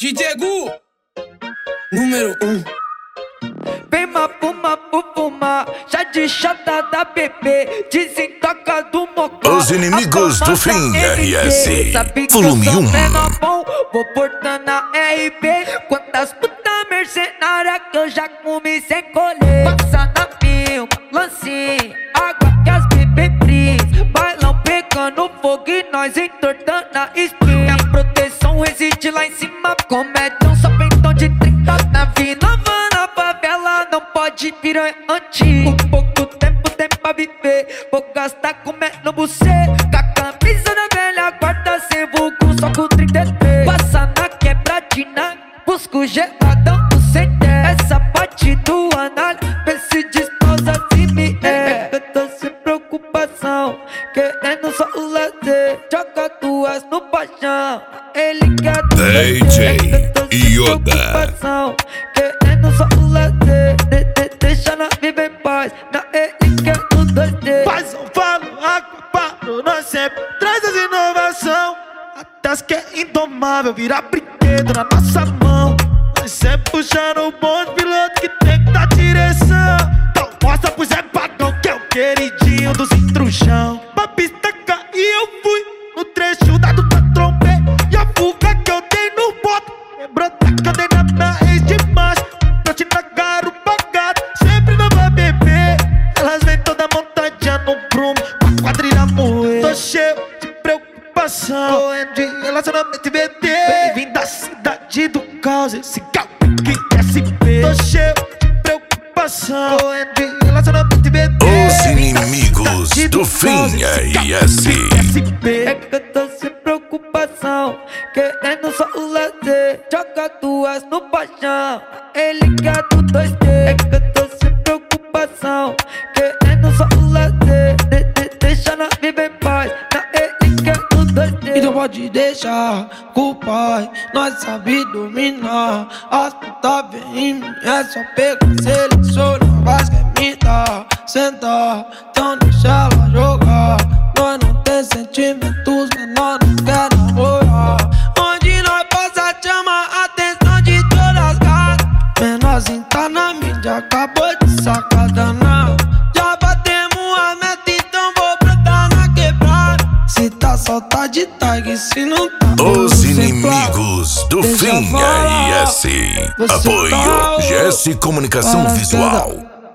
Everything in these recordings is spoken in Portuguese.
DJ Gu, número 1. Vem mapuma, pupuma, já de chata da bebê, desentoca do mocó. Os inimigos do fim, RS, volume 1. Vou portando a RB, quantas puta mercenária que eu já comi sem colher. Passa na filma, lancinho, água que as bebê brisa, bailão pegando fogo e nós entortando a espinha. Minha proteção reside lá em cima, comédia só peitão de 30. Na Vila na favela não pode virar antigo. Pouco tempo tem pra viver, vou gastar comendo bucê. Com a camisa da velha guarda sem vulgo, só com 33. Passa na quebradina, busco geladão do CT. Essa parte do análise, vê se desposa se me é. Eu tô sem preocupação, querendo só o lazer. Joga duas no paixão, ele quer do DJ Yoda. Querendo só o lazer, deixa nós viver em paz. Na ele quer o 2D. Faz um falo, água, paro, nós sempre traz as inovação. Até as que é indomável, virar brinquedo na nossa mão. Nós sempre puxando o bonde, piloto que tem que dar direção. Então mostra pro Zé Pagão que é o queridinho dos intrujão. Pra pista cair eu fui, no trecho dado da trombei. E a fuga que eu dei no boto, lembrou da que eu dei na minha ex de macho. Pra te pagar o pagado, sempre não vai beber. Elas vêm toda montadinha no prumo, com a quadrilha moer. Tô cheio de preocupação, correndo de relacionamento e VT. Bem-vindo à cidade do caos, esse Calpique SP. Tô cheio de preocupação, correndo de relacionamento e VT. Os inimigos do fim, RS. É que eu tô sem preocupação, querendo só o lazer. Joga duas no paixão, ele quer do 2D. É que eu tô sem preocupação, querendo só o lazer. Deixa nós viver em paz, na ele quer do 2D. Então pode deixar com o pai, nós sabe dominar. As puta vem em mim, é só pegar, seleciona, mas quer me dar. Sentar, então deixa ela jogar. Nós não tem sentimentos, menor não quer namorar. Onde nós passa chama a atenção de todas as gatas. Menorzinho tá na mídia, acabou de sacada não. Já batemos a meta, então vou brotar na quebrada. Se tá solta de tag, se não tá Os inimigos do fim, RS. Apoio GS Comunicação Visual.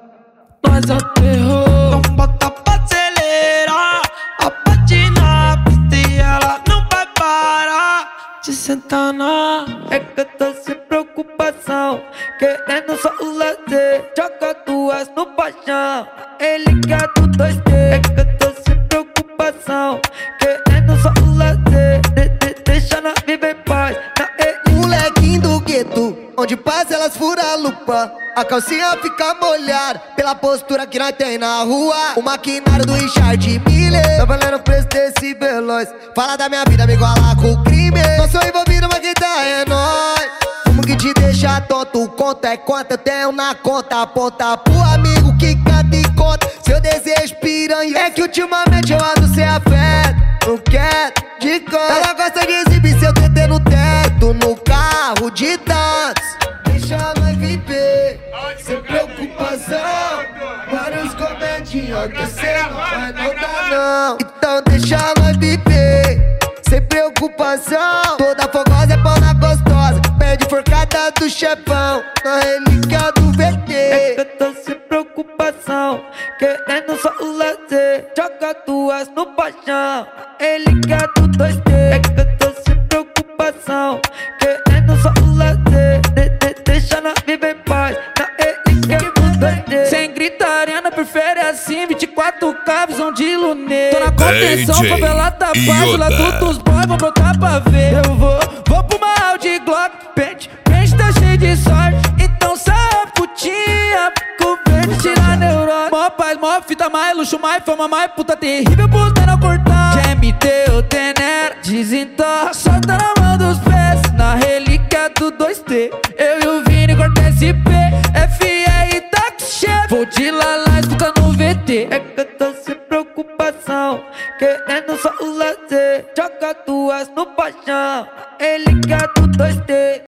Nós aterrou, então bota pra acelerar. A parte na pista e ela não vai parar de sentar na. É que eu tô sem preocupação, querendo só o lazer. Joga duas no paixão, ele quer do 2D. É que eu tô sem preocupação, querendo só o lazer. Deixa nós viver em paz, na ele. Molequinho do gueto, onde passa elas furam a lupa. A calcinha fica molhada pela postura que nós tem na rua. O maquinário do Richard Miller tá valendo o preço desse veloz. Fala da minha vida, me igualar com o crime. Não sou envolvido, mas quem tá é nóis. Como que te deixa tonto, conta é quanto eu tenho na conta. Aponta pro amigo que canta e conta seu desejo piranha. É que ultimamente eu ando sem afeto, não quero de canto. Ela gosta de exibir seu TT no teto, no carro de tantos. Deixa nós viver, sem preocupação. Vários comedinhos que cê não vai notar não. Então deixa nós viver, sem preocupação. Toda fogosa é pau na gostosa, pede forcada do chefão, na relíquia do VT. É que eu tô sem preocupação, querendo só o lazer. Joga duas no paixão, ele quer do 2D. É que eu tô sem preocupação, querendo só o lazer. Deixa nós viver em paz, na ele quer do 2D. Sem gritaria, não prefere assim. 24K, visão de lunê. Tô na contenção, DJ favela tá paz. Lá Yoda. dos boys, vou brotar pra ver. Eu vou pro mal de Glock. Pente tá cheio de sorte. Então sai putinha, com verde, tira a neurose. Mó paz, mó fita, mais luxo, mais fama, mais puta terrível pros menor cortar. GMT, o Tenera, desentorra, solta na mão dos pés. Na relíquia do 2T, eu e o Vini corta SP. FR tá com chefe, vou de lalá, escuta no VT. É que eu tô sem preocupação, querendo só o lazer. Joga duas no paixão, ele quer do 2D.